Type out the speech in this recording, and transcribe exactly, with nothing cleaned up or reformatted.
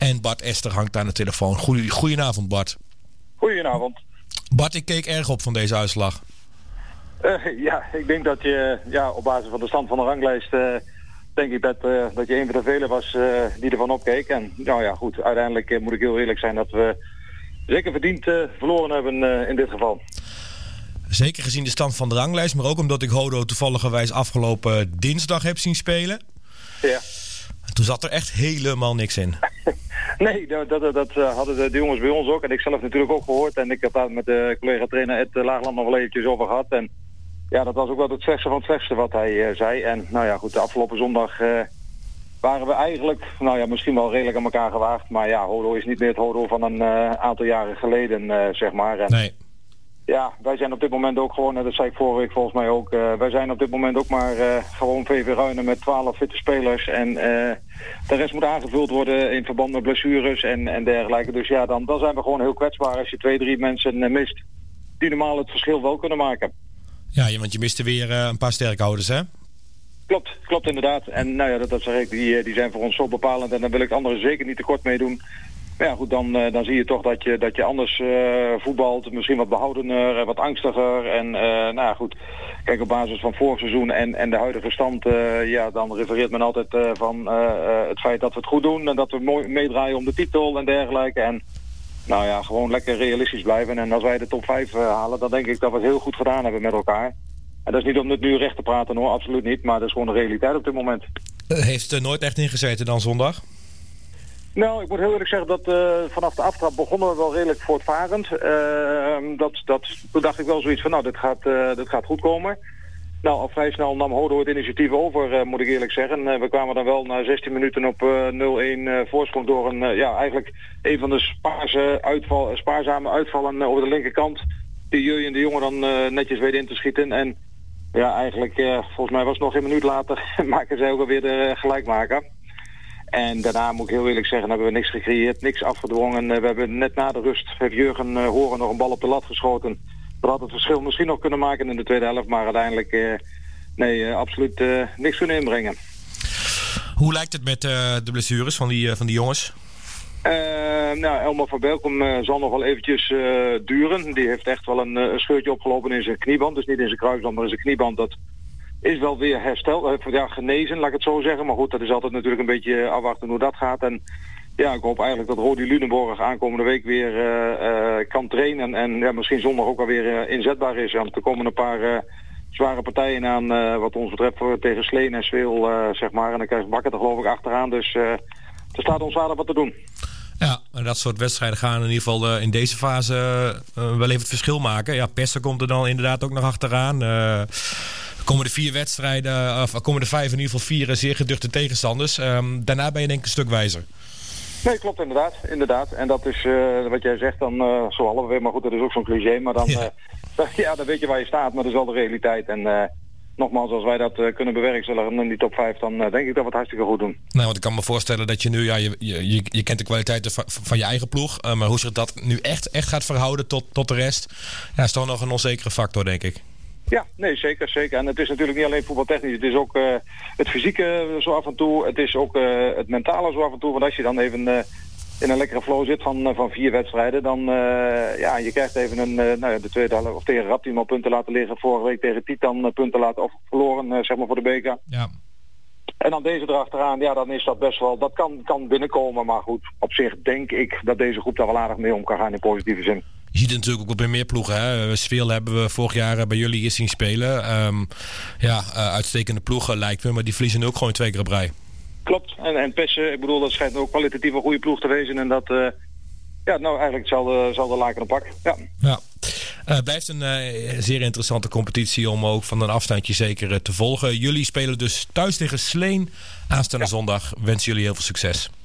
En Bart Ester hangt aan de telefoon. Goeie, goedenavond, Bart. Goedenavond. Bart, ik keek erg op van deze uitslag. Uh, ja, ik denk dat je ja, op basis van de stand van de ranglijst... Uh, denk ik dat, uh, dat je een van de velen was uh, die ervan opkeek. En nou ja, goed, uiteindelijk uh, moet ik heel eerlijk zijn dat we zeker verdiend uh, verloren hebben uh, in dit geval. Zeker gezien de stand van de ranglijst, maar ook omdat ik Hodo toevalligerwijs afgelopen dinsdag heb zien spelen. Ja. Toen zat er echt helemaal niks in. Nee, dat, dat, dat hadden de, de jongens bij ons ook. En ik zelf natuurlijk ook gehoord. En ik heb daar met de collega-trainer Ed Laagland nog wel eventjes over gehad. En ja, dat was ook wel het slechtste van het slechtste wat hij uh, zei. En nou ja, goed, de afgelopen zondag uh, waren we eigenlijk, nou ja, misschien wel redelijk aan elkaar gewaagd. Maar ja, Hodo is niet meer het Hodo van een uh, aantal jaren geleden, uh, zeg maar. En, nee. Ja, wij zijn op dit moment ook gewoon, en dat zei ik vorige week volgens mij ook, uh, wij zijn op dit moment ook maar uh, gewoon V V Ruinen met twaalf fitte spelers. En uh, de rest moet aangevuld worden in verband met blessures en, en dergelijke. Dus ja, dan, dan zijn we gewoon heel kwetsbaar als je twee, drie mensen uh, mist die normaal het verschil wel kunnen maken. Ja, want je miste weer uh, een paar sterkhouders, hè? Klopt, klopt inderdaad. En nou ja, dat, dat zeg ik, die, die zijn voor ons zo bepalend en daar wil ik anderen zeker niet tekort mee doen. Maar ja, goed, dan, uh, dan zie je toch dat je, dat je anders uh, voetbalt, misschien wat behoudener, wat angstiger. En uh, nou ja, goed, kijk, op basis van vorig seizoen en, en de huidige stand, uh, ja, dan refereert men altijd uh, van uh, uh, het feit dat we het goed doen en dat we mooi meedraaien om de titel en dergelijke. En nou ja, gewoon lekker realistisch blijven. En als wij de top vijf uh, halen, dan denk ik dat we het heel goed gedaan hebben met elkaar. En dat is niet om het nu recht te praten hoor, absoluut niet. Maar dat is gewoon de realiteit op dit moment. Heeft er nooit echt ingezeten dan zondag? Nou, ik moet heel eerlijk zeggen dat uh, vanaf de aftrap begonnen we wel redelijk voortvarend. Uh, dat, dat, toen dacht ik wel zoiets van, nou, dit gaat, uh, dit gaat goed komen. Nou, al vrij snel nam Hodo het initiatief over, uh, moet ik eerlijk zeggen. Uh, we kwamen dan wel na zestien minuten op uh, nul-een uh, voorsprong door een, uh, ja, eigenlijk een van de spaarse uitval, spaarzame uitvallen uh, over de linkerkant. Die Jeu en de jongen dan uh, netjes weten in te schieten. En ja, eigenlijk, uh, volgens mij was het nog geen minuut later, maken zij ook alweer de uh, gelijkmaker. En daarna moet ik heel eerlijk zeggen, hebben we niks gecreëerd, niks afgedwongen. Uh, we hebben net na de rust, heeft Jurgen uh, Horen nog een bal op de lat geschoten. Dat had het verschil misschien nog kunnen maken in de tweede helft, maar uiteindelijk uh, nee, uh, absoluut uh, niks kunnen inbrengen. Hoe lijkt het met uh, de blessures van die, uh, van die jongens? Uh, nou, Elmer van Belkom uh, zal nog wel eventjes uh, duren. Die heeft echt wel een, uh, een scheurtje opgelopen in zijn knieband. Dus niet in zijn kruisband, maar in zijn knieband. Dat is wel weer hersteld, uh, ja, genezen, laat ik het zo zeggen. Maar goed, dat is altijd natuurlijk een beetje afwachten hoe dat gaat. En ja, ik hoop eigenlijk dat Rodi Lunenborg aankomende week weer uh, uh, kan trainen. En ja, misschien zondag ook alweer uh, inzetbaar is. Want er komen een paar uh, zware partijen aan, uh, wat ons betreft, uh, tegen Sleen en Zweel, uh, zeg maar. En dan krijgt Bakker er geloof ik achteraan. Dus uh, er staat ons aardig wat te doen. Ja, en dat soort wedstrijden gaan in ieder geval uh, in deze fase uh, wel even het verschil maken. Ja, Pesten komt er dan inderdaad ook nog achteraan. Uh, komen de vier wedstrijden, of komen de vijf in ieder geval vier zeer geduchte tegenstanders. Um, daarna ben je denk ik een stuk wijzer. Nee, klopt inderdaad. inderdaad. En dat is uh, wat jij zegt, dan uh, zo halverwege, maar goed, dat is ook zo'n cliché. Maar dan, ja. Uh, ja, dan weet je waar je staat, maar dat is wel de realiteit. En uh, nogmaals, als wij dat uh, kunnen bewerkstelligen in die top vijf, dan uh, denk ik dat we het hartstikke goed doen. Nou, want ik kan me voorstellen dat je nu, ja, je, je, je kent de kwaliteiten van, van je eigen ploeg. Uh, maar hoe zich dat nu echt, echt gaat verhouden tot, tot de rest, ja, is toch nog een onzekere factor, denk ik. Ja, nee, zeker, zeker. En het is natuurlijk niet alleen voetbaltechnisch, het is ook uh, het fysieke zo af en toe. Het is ook uh, het mentale zo af en toe. Want als je dan even uh, in een lekkere flow zit van, uh, van vier wedstrijden, dan uh, ja, je krijgt even een, uh, nou ja, de tweede helft of tegen Raptim al punten laten liggen. Vorige week tegen Titan uh, punten laten of verloren, uh, zeg maar voor de beker. Ja. En dan deze erachteraan, ja, dan is dat best wel, dat kan, kan binnenkomen. Maar goed, op zich denk ik dat deze groep daar wel aardig mee om kan gaan in positieve zin. Je ziet het natuurlijk ook wel bij meer ploegen. Hè? Sveel hebben we vorig jaar bij jullie eens zien spelen. Um, ja, uh, uitstekende ploegen lijkt me, maar die verliezen ook gewoon twee keer op rij. Klopt. En, en Pessen, ik bedoel, dat schijnt ook kwalitatief een goede ploeg te wezen. En dat, uh, ja, nou eigenlijk hetzelfde, hetzelfde laken op pak. Ja. Ja. Uh, blijft een uh, zeer interessante competitie om ook van een afstandje zeker uh, te volgen. Jullie spelen dus thuis tegen Sleen aanstaande ja. zondag. Wensen jullie heel veel succes.